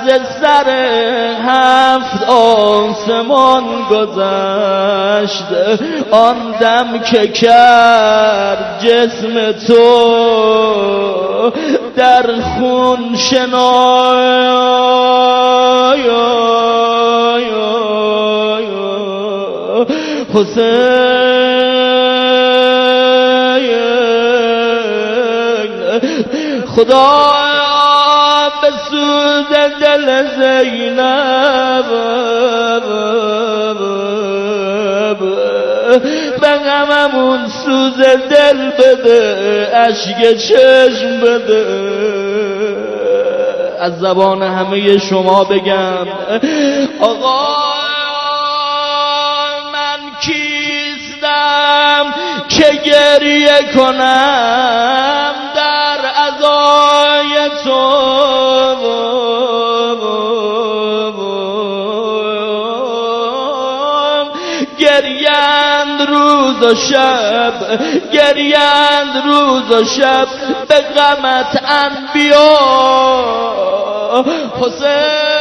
سر 7 آسمان گذشت، آن دم که کرد جسم تو در خون شنای حسین. خدایا بسوز دل زینب، به غممون سوز دل بده، اشک چشم بده. از زبان همه شما بگم آقا من کیستم که گریه کنم در عزای تو، گریند روز و شب، گریند روز و شب به غمت انبیا حسین.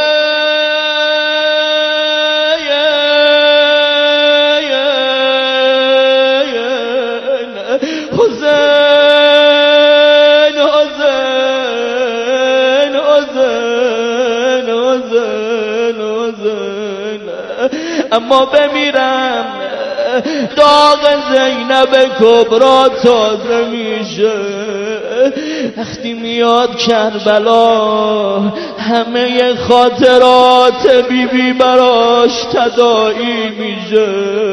اما بمیرم داغ زینب کبرا تازه میشه، وقتی میاد کربلا همه خاطرات بیبی براش تداعی میشه.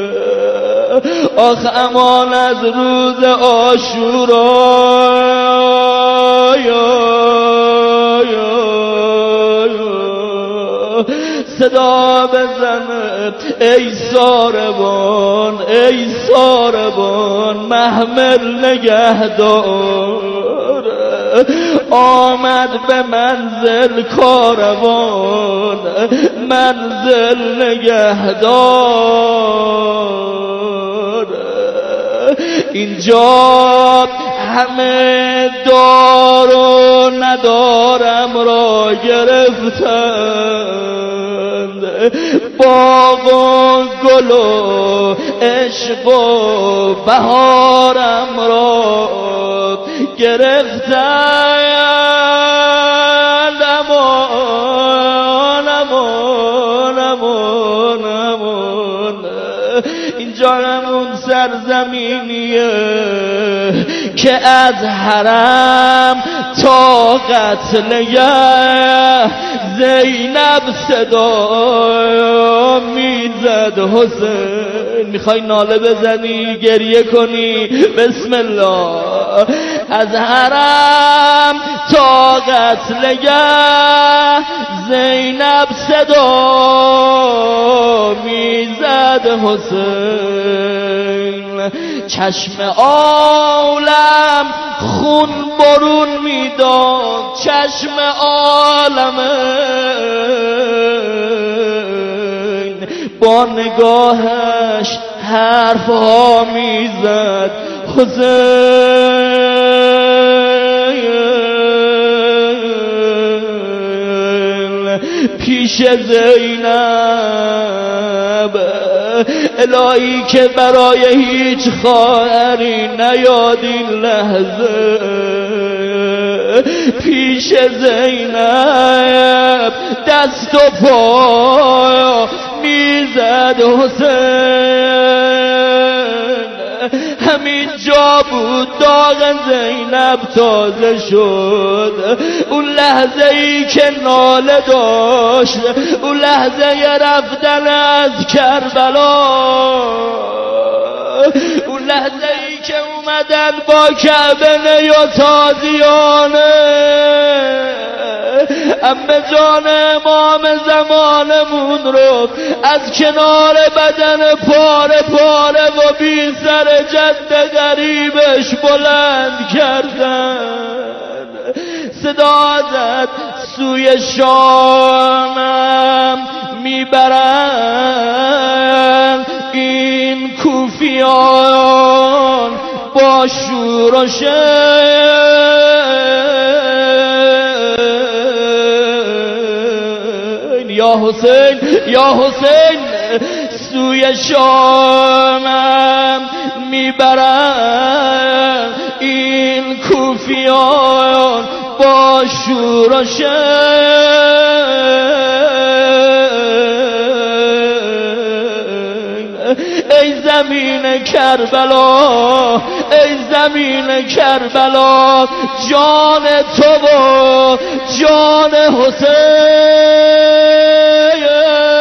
آخ امان از روز عاشورا، صدا بزنه ای ساربان، ای ساربان محمل نگهدار. آمد به منزل کاروان، منزل نگهدار. اینجا همه دار و ندارم را گرفتند، باغ و گل و عشق و بهارم را گرفتند. امان امان امان امان، اینجا همون سرزمینیه که از حرم تا قتل زینب صدا میزد. حسین میخوای ناله بزنی گریه کنی؟ بسم الله. از حرم تا قتل زینب صدا میزد حسین. چشم عالم خون برون میداد، چشم عالم با نگاهش حرف ها میزد. حسین پیش زینب، الهی که برای هیچ خواهری نیاد این لحظه. پیش زینب دست و پا میزد حسین. همین جا بود داغ زینب تازه شد. اون لحظه ای که ناله داشت، اون لحظه رفتن از کربلا، اون لحظه ای که اومدن با کعبه یا تازیانه امه جان امام زمانمون رو از کنار بدن پاره پاره و بی سر جد غریبش بلند کردن. صدا زد سوی شامم میبرن این کوفیان با شور و شر. یا حسین یا حسین سوی شامم میبرن این کوفیان با شور و ای زمین کربلا ای زمین کربلا جان تو و جان حسین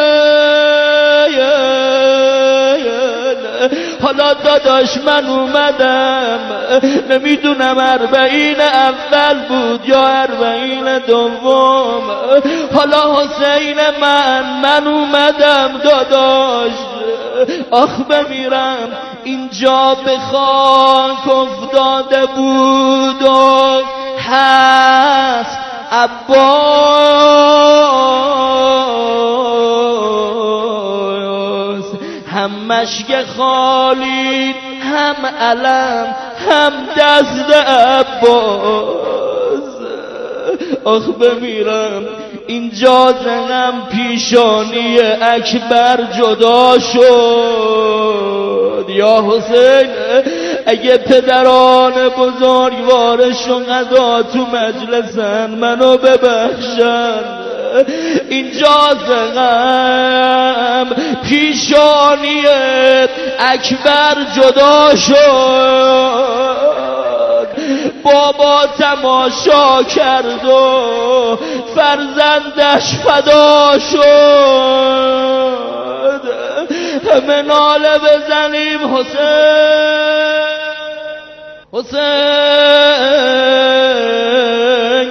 حالا داداش من اومدم نمیدونم 40 اول بود یا 40 دوم حالا حسین من اومدم داداش آخ بمیرم اینجا به خاک افتاده بود و هست عباس هم مشک خالید هم علم هم دست عباس آخ بمیرم اینجا زنم پیشانی اکبر جدا شد یا حسین اگه پدران بزرگوار شهدا تو مجلسن منو ببخشن اینجا زنم پیشانی اکبر جدا شد بابا تماشا کرد و فرزندش فدا شد همه ناله بزنیم حسین حسین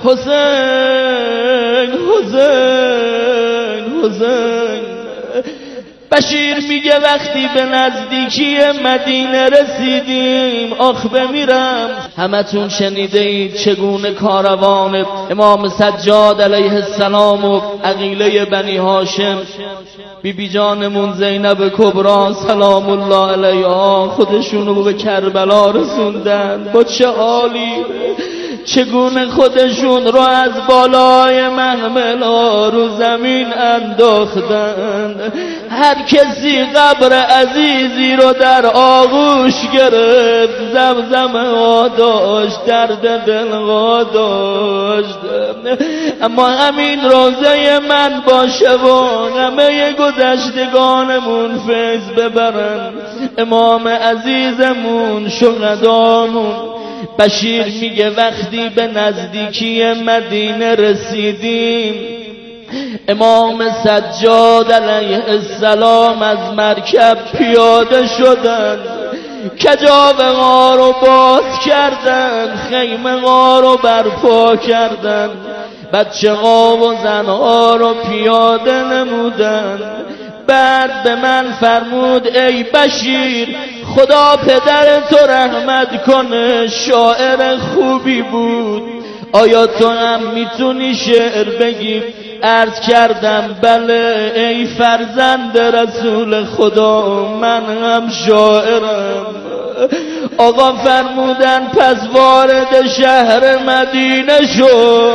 حسین حسین حسین بشیر میگه وقتی به نزدیکی مدینه رسیدیم آخ بمیرم همتون شنیده اید چگونه کاروان امام سجاد علیه السلام و عقیله بنی هاشم بی جانمون زینب کبرا سلام الله علیها خودشونو به کربلا رسوندن با چه حالی چگونه خودشون رو از بالای محمل‌ها رو زمین انداختن هر کسی قبر عزیزی رو در آغوش گرفت زمزمه داشت درد دل داشت اما همین روزه من باشه و همه گذشتگانمون فیض ببرن امام عزیزمون شهدامون بشیر میگه وقتی به نزدیکی مدینه رسیدیم امام سجاد علیه السلام از مرکب پیاده شدند کجاوه ها رو باز کردند خیمه ها رو برپا کردند بچه ها و زن ها رو پیاده نمودند بعد به من فرمود ای بشیر خدا پدر تو رحمت کنه شاعر خوبی بود آیا تو هم میتونی شعر بگی عرض کردم بله ای فرزند رسول خدا من هم شاعرم آقا فرمودن پس وارد شهر مدینه شو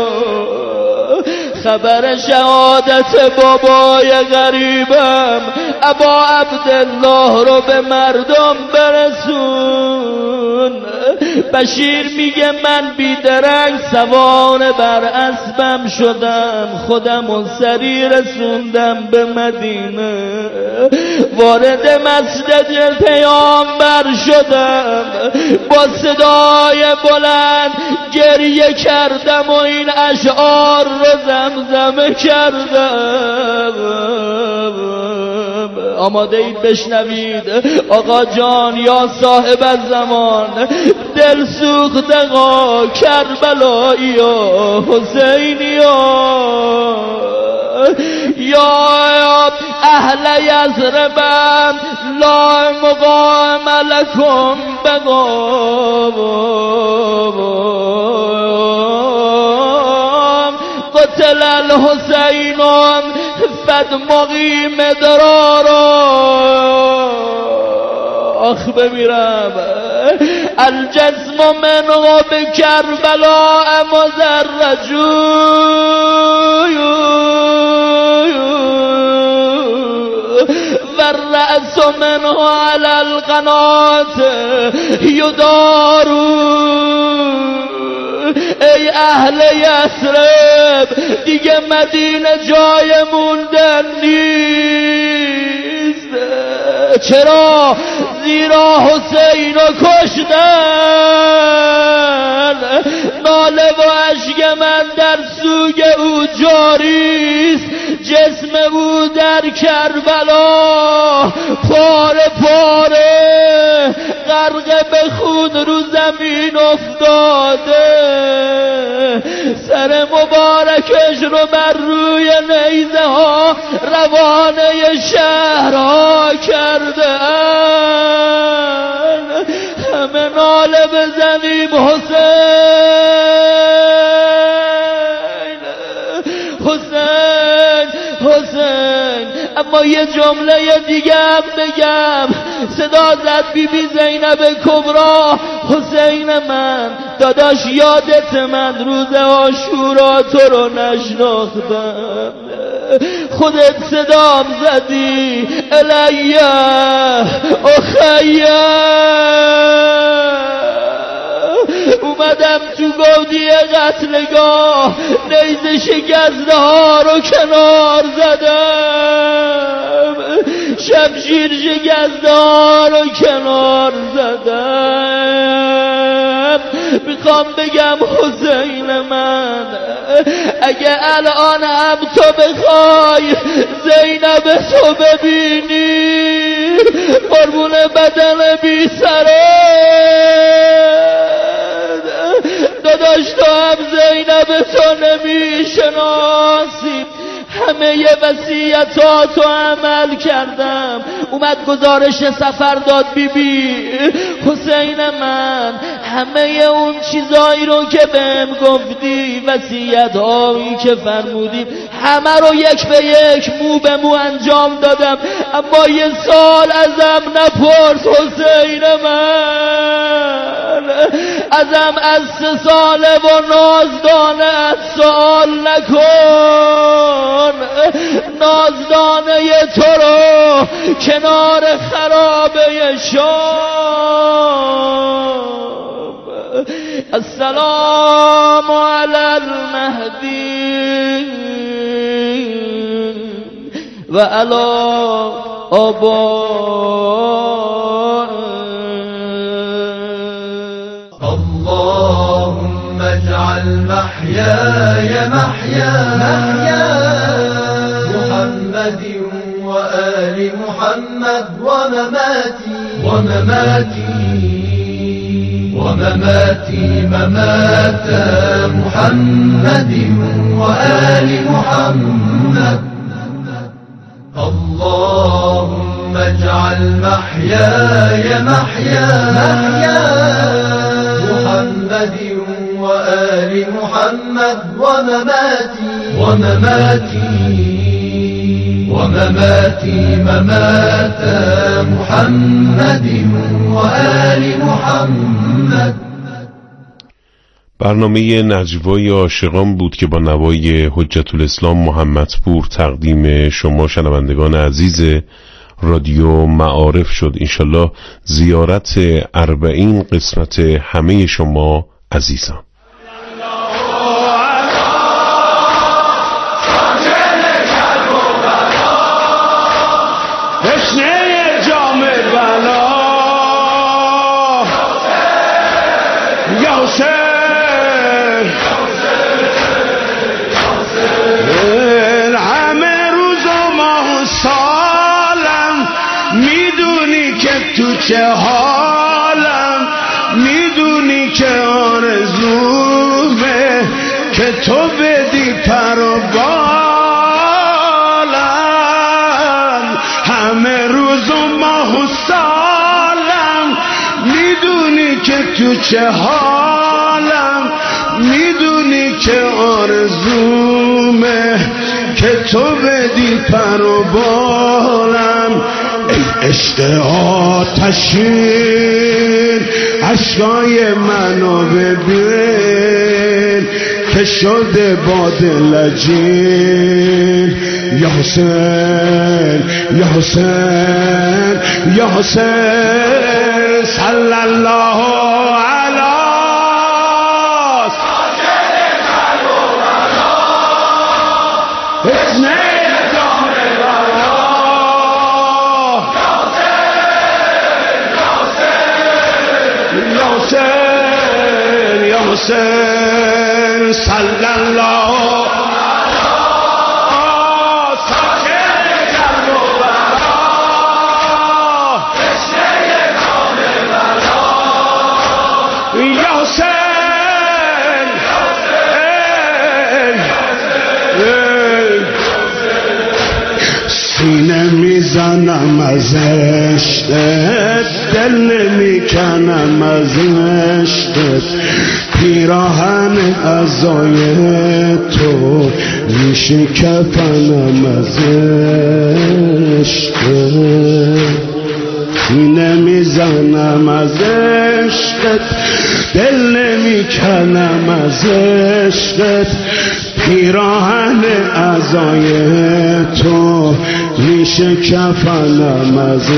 خبر شهادت بابای غریبم ابا عبدالله رو به مردم برسون بشیر میگه من بیدرنگ سوار بر اسبم شدم خودم و سری رسوندم به مدینه وارد مسجد پیامبر شدم با صدای بلند گریه کردم و این اشعار رو زمزمه کردم آماده اید بشنوید آقا جان یا صاحب الزمان دل سوختگا کربلایی یا حسینی یا اهل یثربم لا مقام لکم بقام قتل الحسین فدمغی مدرارا آخ بمیرم الجسم منه به کربلا مزرجو الرأس منه على القنات یدارون. ای اهل یثرب دیگه مدینه جای موندن نیست. چرا؟ زیرا حسین رو کشتن. ناله و اشک من در سوگ او جاریست. جسم او در کربلا پاره پاره غرق به خون رو زمین افتاده. سر مبارکش رو بر روی نیزه ها روانه شهرها کرده. همه ناله بزنیم حسین حسین حسین. اما یه جمله دیگه هم بگم. صدا زد بی بی زینب کبرا: حسین من داداش یادت من روز عاشورا تو رو نشناختم. خودت صدام زدی الیه اخیه. اومدم تو گودی قتلگاه نیزه شکسته ها رو کنار زدم. شمشیر شکسته ها رو کنار زدم. میخوام بگم حسین من اگه الان هم تو بخوای زینب تو ببینی قربون بدن بی سره داداش تو هم زینب تو نمیشناسی. همه وصیتاتو عمل کردم. اومد گزارش سفر داد بی بی حسین من همه اون چیزایی رو که بهم گفتی وصیتایی که فرمودی همه رو یک به یک مو به مو انجام دادم. اما یه سال ازم نپرس حسین من. ازم از 3 ساله و نازدانه سوال نکن. نازدانه تو رو کنار خرابه شام. السلام علی المهدی و علی آبا. اللهم اجعل محياي محيا محمد وآل محمد ومماتي ممات محمد وآل محمد. اللهم اجعل محياي محيا محمد وآل محمد ومماتي ممات محمد وآل محمد. برنامه نجوای عاشقان بود که با نوای حجت الاسلام محمدپور تقدیم شما شنوندگان عزیز رادیو معارف شد. انشالله زیارت 40 قسمت همه شما عزیزان. چه حالم میدونی که آرزومه که تو بدی پر و بالم. همه روز و ماه و سالم میدونی که تو چه حالم میدونی که آرزومه که تو بدی پر و بالم. عشق آتشین عشقای منو ببین که شده باد لجین. یا حسین یا حسین یا حسین صلی الله علی یا حسین صلی الله سینه میزنم از عشقت دل نمیکنم از عشقت پیراهن عزای تو میشه کفنم از عشقت سینه میزنم از عشقت دل نمیکنم از عشقت پیراهن عزای تو میشه کفنم از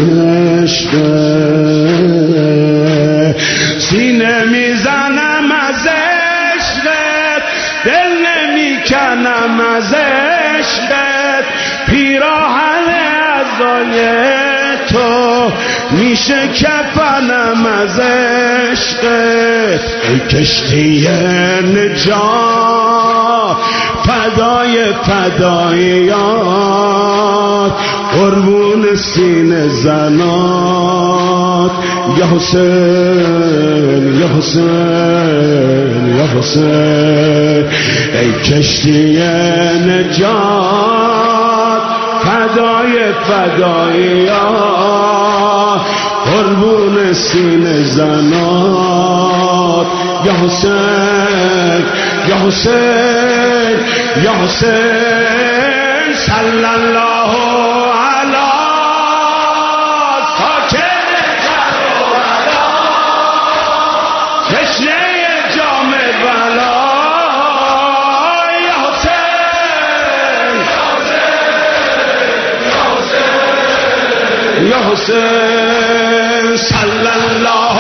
عشقت سینه میزنم از عشقت دل نمیکنم از عشقت پیراهن عزای تو میشه کفنم از عشقت ای کشتی نجات فدای فداییات قربون سینه زنات یا حسین یا حسین یا حسین ای کشتی نجات فدای فداییات قربون سینه زنات یا حسین یا حسین یا حسین صلی الله علی ساکن کربلا تشنه جام بلا یا حسین یا حسین صلی الله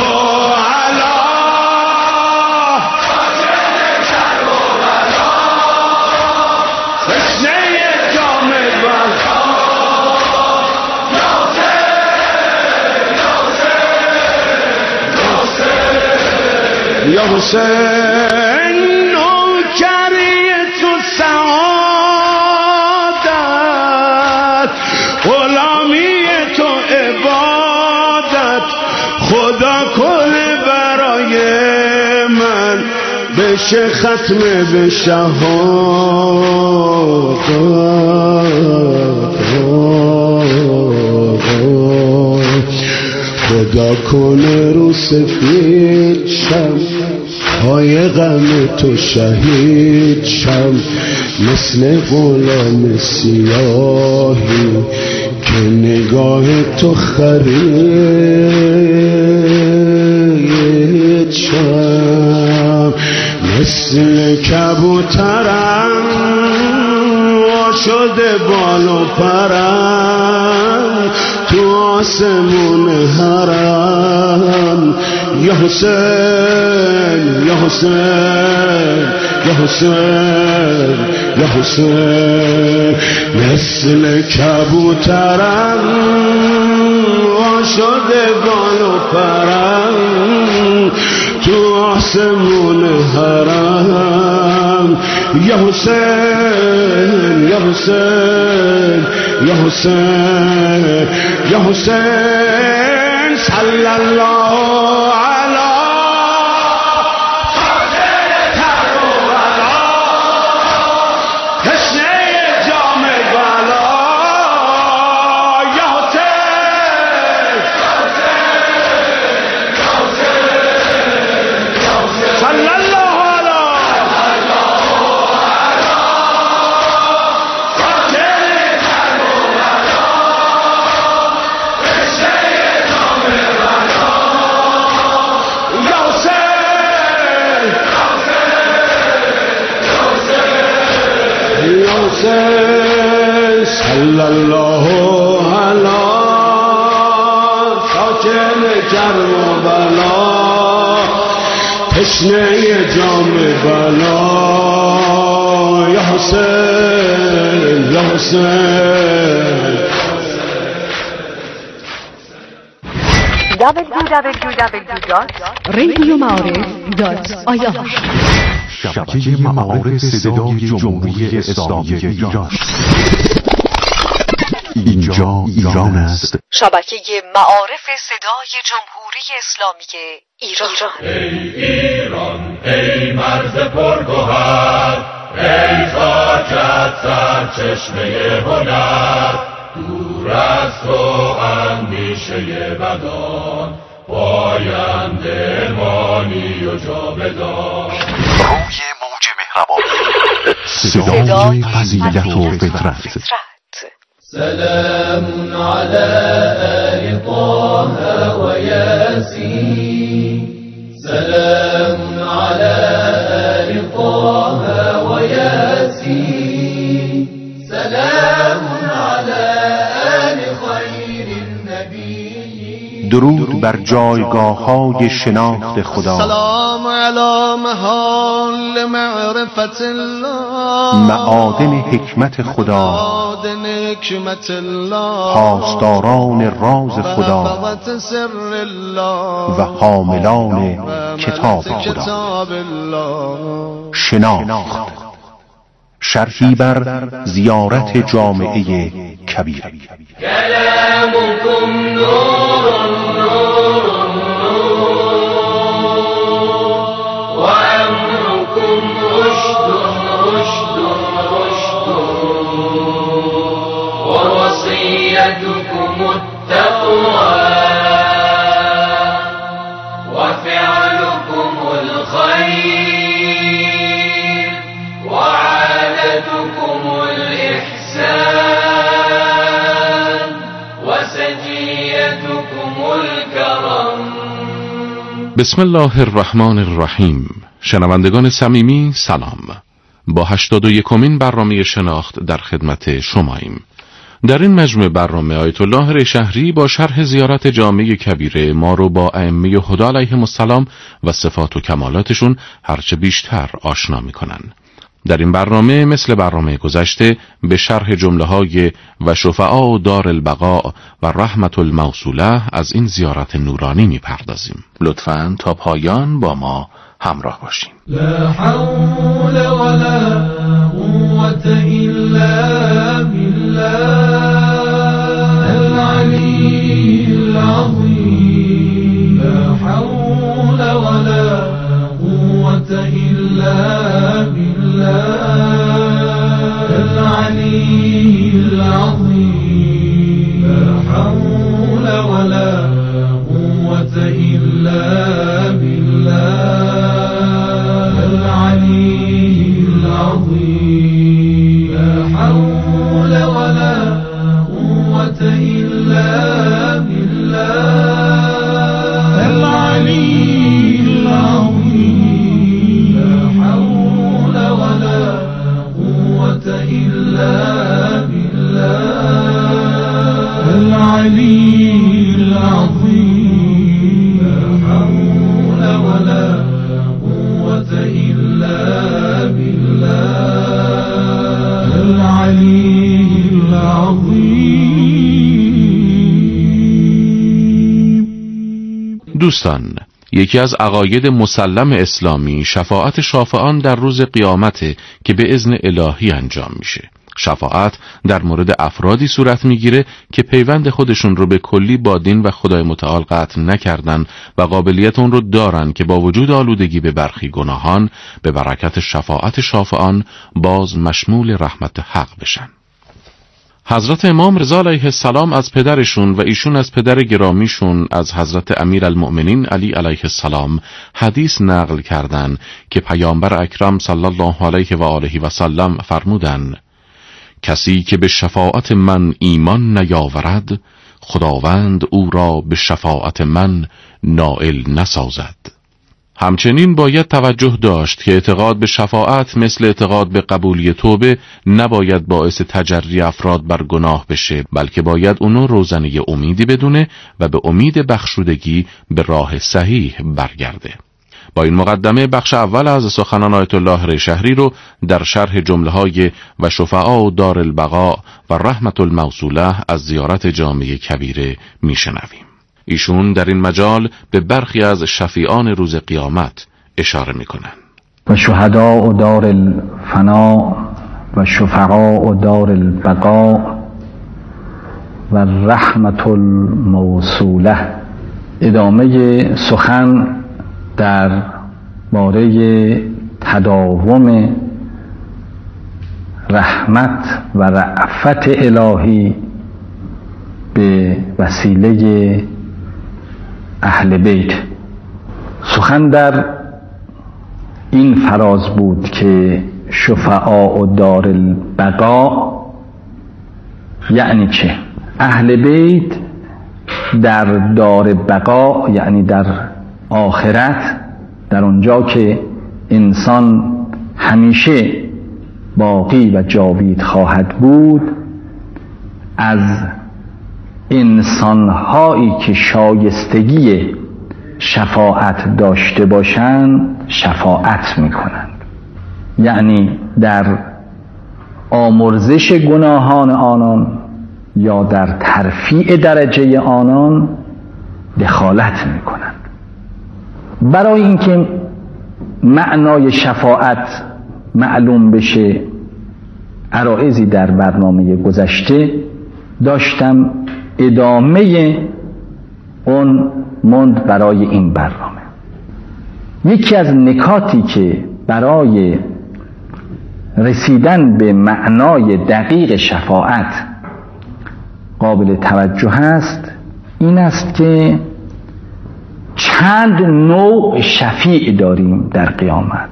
یا حسین نوکری تو سعادت غلامی تو عبادت خدا کنه برای من بشه ختم به شهادت خدا کنه رو سفید شم های غم تو شهید شم مثل غلام سیاهی که نگاه تو خرید شم مثل کبوترم وا شده بال و پرم تو آسمون حرم یا حسین یا حسین یا حسین یا حسین مثل کبوترم وا شده بال و پرم تو آسمون حرم یا حسین یا حسین یا حسین یا حسین صلی الله علی کربلا تشنه جام بلا یا حسین صلی الله جرم و بلا، تشنه جام بلا، یا حسین یا حسین. www.radioma'arif.ir شبکه معارف صدای جمهوری اسلامی ایران. اینجا ایران است. شبکه معارف صدای جمهوری اسلامی ایران. ای ایران ای مرز پرگوهر، ای خاکت سرچشمه هنر، دور از تو اندیشه بدان، پاینده مانی و جاودان. روی موج مهربان، صدای فضیلت و فطرت. سلام على آل طه وياسين، سلام على آل طه وياسين، سلام على آل خير النبي. درود بر جایگاه‌های شناخت خدا. سلام علی محال معرفت الله، معادن حکمت خدا، معادن حکمت الله، پاسداران راز خدا محفظت سر الله و حاملان کتاب کتاب خدا. الله. شناخت، شرحی بر زیارت جامعه کبیر. كلامكم نور نور نور، وأمركم رشد رشد رشد، ووصيتكم التقوى، وفعلكم الخير، وعادتكم الإحسان، وسجيتكم الكرم. بسم الله الرحمن الرحیم. شنوندگان صمیمی سلام. با 81مین برنامه شناخت در خدمت شماییم. در این مجموعه برنامه آیت الله ریشهری با شرح زیارت جامعه کبیره ما رو با ائمه هدی علیهم السلام و صفات و کمالاتشون هرچه بیشتر آشنا میکنن. در این برنامه مثل برنامه گذشته به شرح جمله‌های و شفعاء دار البقاء و رحمت الموصوله از این زیارت نورانی میپردازیم. لطفاً تا پایان با ما همراه باشین. لا حول ولا قوة إلا بالله العلي العظيم، لا حول ولا قوة إلا بالله العلي العظيم، لا حول ولا قوة إلا بالله العلي العظيم، لا حول ولا قوة إلا بالله العلي العظيم، لا حول ولا قوة إلا بالله العلي العظيم، لا حول ولا قوة إلا بالله العلي العظيم. دوستان، یکی از عقاید مسلم اسلامی شفاعت شافعان در روز قیامت که به اذن الهی انجام میشه. شفاعت در مورد افرادی صورت میگیره که پیوند خودشون رو به کلی با دین و خدای متعال قطع نکردن و قابلیت اون رو دارن که با وجود آلودگی به برخی گناهان به برکت شفاعت شافعان باز مشمول رحمت حق بشن. حضرت امام رضا علیه السلام از پدرشون و ایشون از پدر گرامیشون از حضرت امیرالمؤمنین علی علیه السلام حدیث نقل کردن که پیامبر اکرم صلی الله علیه و آله و سلم فرمودن: کسی که به شفاعت من ایمان نیاورد، خداوند او را به شفاعت من نائل نسازد. همچنین باید توجه داشت که اعتقاد به شفاعت مثل اعتقاد به قبولی توبه نباید باعث تجری افراد بر گناه بشه، بلکه باید اونو روزنه امیدی بدونه و به امید بخشودگی به راه صحیح برگرده. با این مقدمه بخش اول از سخنان آیت الله ریشهری رو در شرح جمله‌های و شفعاء و دار البقاء و رحمت الموصوله از زیارت جامع کبیره میشنویم. ایشون در این مجال به برخی از شفیعان روز قیامت اشاره میکنن. و شهداء و دار الفنا و شفعاء و دار البقاء و رحمت الموصوله. ادامه سخن در باره تداوم رحمت و رأفت الهی به وسیله اهل بیت. سخن در این فراز بود که شفعاء و دار البقاء یعنی چه؟ اهل بیت در دار بقا یعنی در آخرت، در اونجا که انسان همیشه باقی و جاوید خواهد بود، از انسانهایی که شایستگی شفاعت داشته باشند شفاعت میکنند. یعنی در آمرزش گناهان آنان یا در ترفیع درجه آنان دخالت میکنند. برای اینکه معنای شفاعت معلوم بشه، عرایضی در برنامه گذشته داشتم، ادامه اون ماند برای این برنامه. یکی از نکاتی که برای رسیدن به معنای دقیق شفاعت قابل توجه است این است که چند نوع شفیع داریم در قیامت،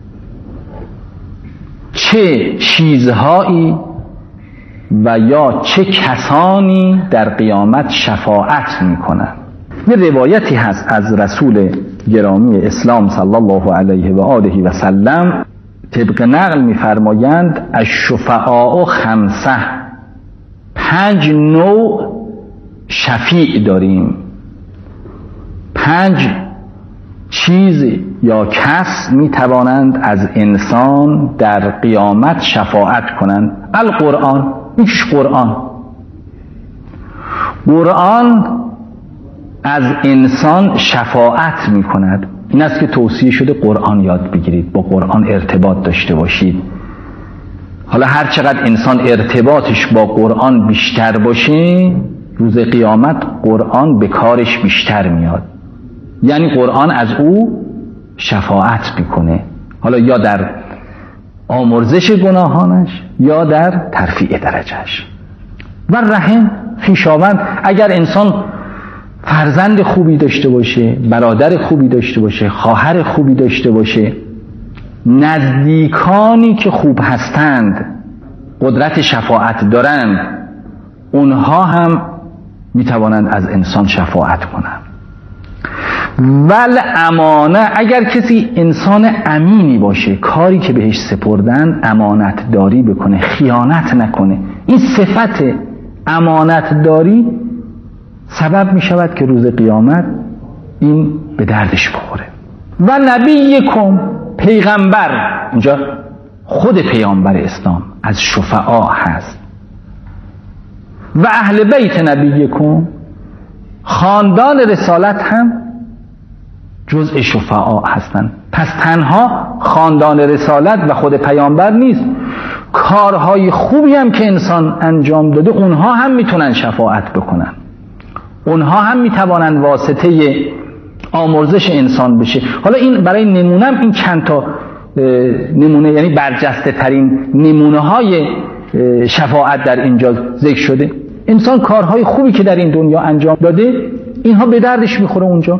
چه چیزهایی و یا چه کسانی در قیامت شفاعت میکنند. یه روایتی هست از رسول گرامی اسلام صلی الله علیه و آله و سلم، طبق نقل میفرمایند الشفعاء خمسه، 5 نوع شفیع داریم، 5 چیز یا کس میتوانند از انسان در قیامت شفاعت کنند. القرآن، یکیش قرآن از انسان شفاعت میکند. این است که توصیه شده قرآن یاد بگیرید، با قرآن ارتباط داشته باشید. حالا هر چقدر انسان ارتباطش با قرآن بیشتر باشه، روز قیامت قرآن به کارش بیشتر میاد. یعنی قرآن از او شفاعت میکنه، حالا یا در آمرزش گناهانش یا در ترفیع درجهش. و رحم، خویشاوند، اگر انسان فرزند خوبی داشته باشه، برادر خوبی داشته باشه، خواهر خوبی داشته باشه، نزدیکانی که خوب هستند، قدرت شفاعت دارند، اونها هم میتوانند از انسان شفاعت کنند. ول امانه، اگر کسی انسان امینی باشه، کاری که بهش سپردن امانت داری بکنه، خیانت نکنه، این صفت امانت داری سبب می شود که روز قیامت این به دردش بخوره. و نبیکم، پیغمبر، اینجا خود پیامبر اسلام از شفعا هست. و اهل بیت نبیکم، خاندان رسالت هم جزء شفعا هستند. پس تنها خاندان رسالت و خود پیامبر نیست، کارهای خوبی هم که انسان انجام داده اونها هم میتونن شفاعت بکنن، اونها هم میتوانن واسطه آمرزش انسان بشه. حالا این برای نمونم این چند تا نمونه، یعنی برجسته ترین نمونه های شفاعت در اینجا ذکر شده. انسان کارهای خوبی که در این دنیا انجام داده اینها به دردش میخوره اونجا،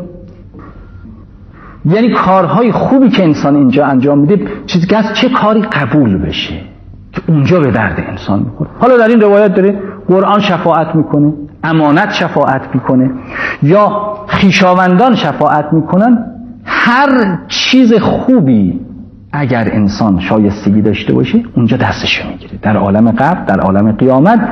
یعنی کارهای خوبی که انسان اینجا انجام میده چیزی که از چه کاری قبول بشه که اونجا به درد انسان میخوره. حالا در این روایت داره قرآن شفاعت میکنه، امانت شفاعت میکنه، یا خویشاوندان شفاعت میکنن. هر چیز خوبی اگر انسان شایستگی داشته باشه اونجا دستشو میگیره، در عالم قبر، در عالم قیامت.